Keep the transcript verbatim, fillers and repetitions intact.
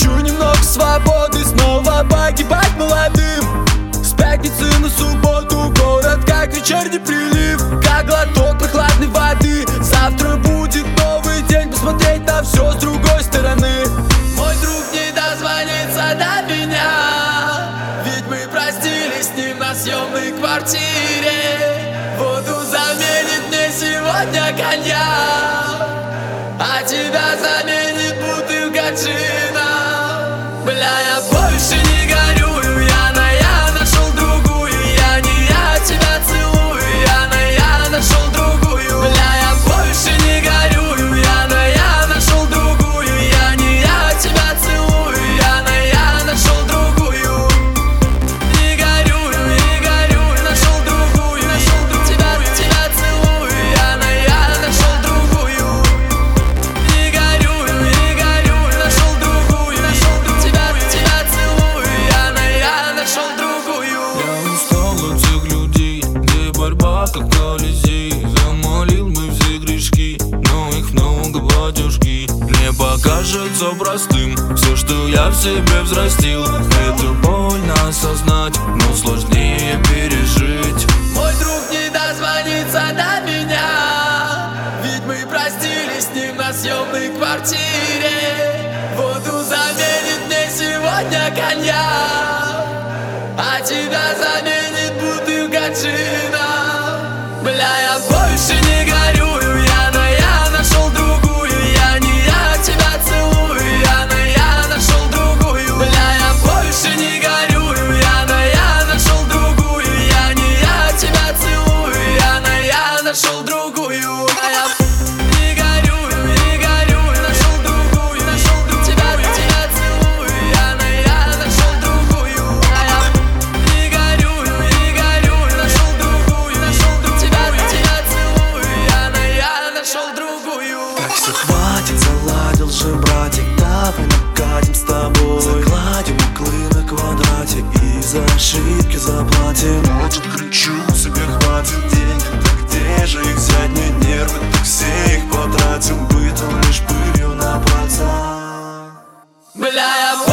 Хочу немного свободы, снова погибать молодым. С пятницы на субботу город как вечерний прилив, как глоток прохладной воды. Завтра будет новый день, посмотреть на все с другой стороны. Мой друг не дозвонится до меня, ведь мы простились с ним на съемной квартире. Воду заменит мне сегодня коньяк, а тебя заменит бутылка джина. Бля, я больше не горюю, Яна, я нашел другую. Я не я тебя целую, Яна, я нашел другую. Бля, я больше не горюю, Яна, я нашел другую. Я не я тебя целую, Яна, я нашел другую. Не горюю, не горюю, нашел другую, нашел другую. Тебя, тебя целую, Яна, я нашел другую. Не горюю, не горюю, нашел другую, нашел другую. Тебя, тебя целую, Яна, я нашел другую. Я устал от всех людей, где борьба как Колизей. Замолил мы все грешки, но их много батюшки. Мне покажется простым все, что я в себе взрастил. Это больно осознать, но сложнее пережить. Мой друг не дозвонится до меня, ведь мы простились с ним на съемной квартире. Воду заменит мне сегодня коньяк, а тебя заменит бутылка джина. Бля, я больше не горюю, Яна, я нашел другую. Я не я тебя целую, Яна, я нашел другую. Бля, я больше не горюю, Яна, я нашел другую. Я не я тебя целую, Яна, я нашел другую. А я не горюю, не горюю, нашел другую, нашел другую. Тебя, тебя целую, Яна, я нашел другую. А я не горюю, не горюю, нашел другую, нашел другую. Тебя, тебя целую, Яна, я нашел другую. Так все хватит, заладил же, братик, давай накатим с тобой. Загладим углы на квадрате и за ошибки заплатим. Может, кричу, себе хватит денег, так где же их взять? Мне нервы, так все их потратил, бытом лишь пылью на пальцах. Бля, я